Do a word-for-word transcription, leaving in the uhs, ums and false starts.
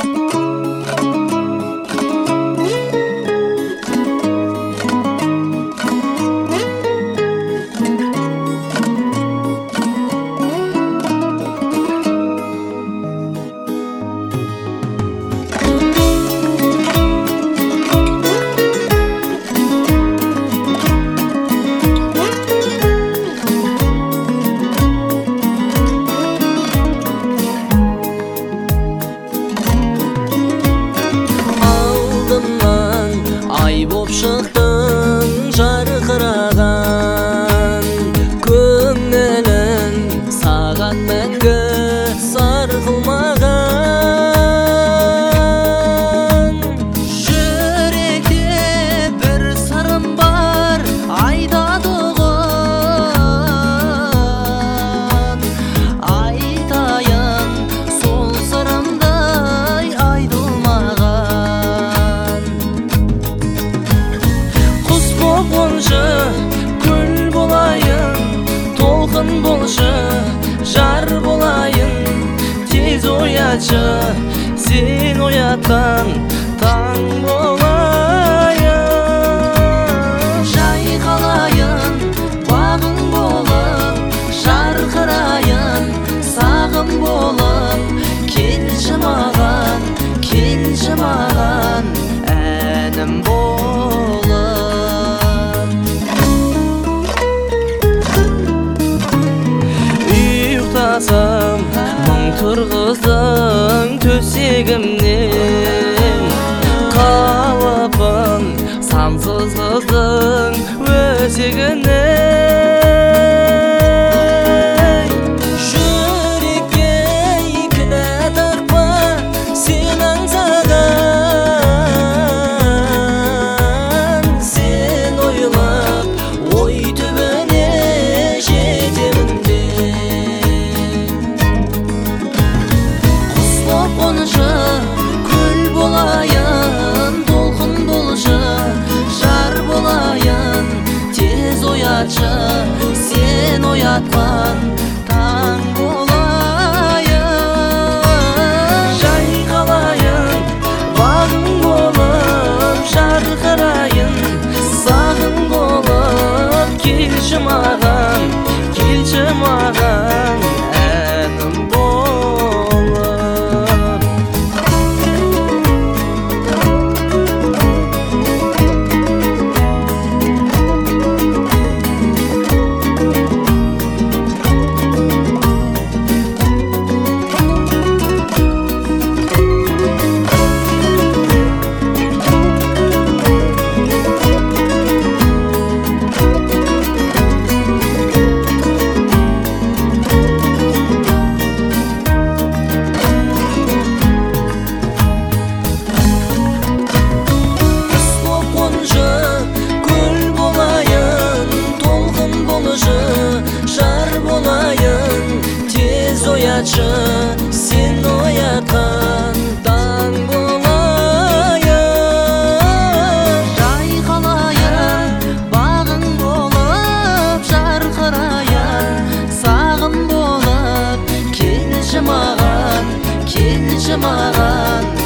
Ай боп шықтың жарқыраған, көңілін саған мәңгі сарқылмаған. Жүректе бір сырым бар, айтадығын айтайын, сол сырымдай айтылмаған. Болшы, күл болайын, толқын болшы, жар болайын. Тез оятшы, сен оятқан таң болайын. Жайқалайын, бағың болып, жарқырайын, сағым болып. Келші маған, келші маған, әнім болып. Мың тұрғыздың төсегімнен, қалыпын сансыз қыздың өзегінен. Жүрекке кінә тақпа, сен аңсаған. Сен ойлап, ой түбіне жетемін. Күл болайын, толқын болшы, жар болайын. Тез оятшы, сен оятқан таң болайын. Жайқалайын, бағың болып, жарқырайын, сағың болып. Келші маған, келші маған, әнім оятшы, сен оятқан таң болайын. Жайқалайын, бағың болып, жарқырайын, сағым болып. Келші маған, келші маған,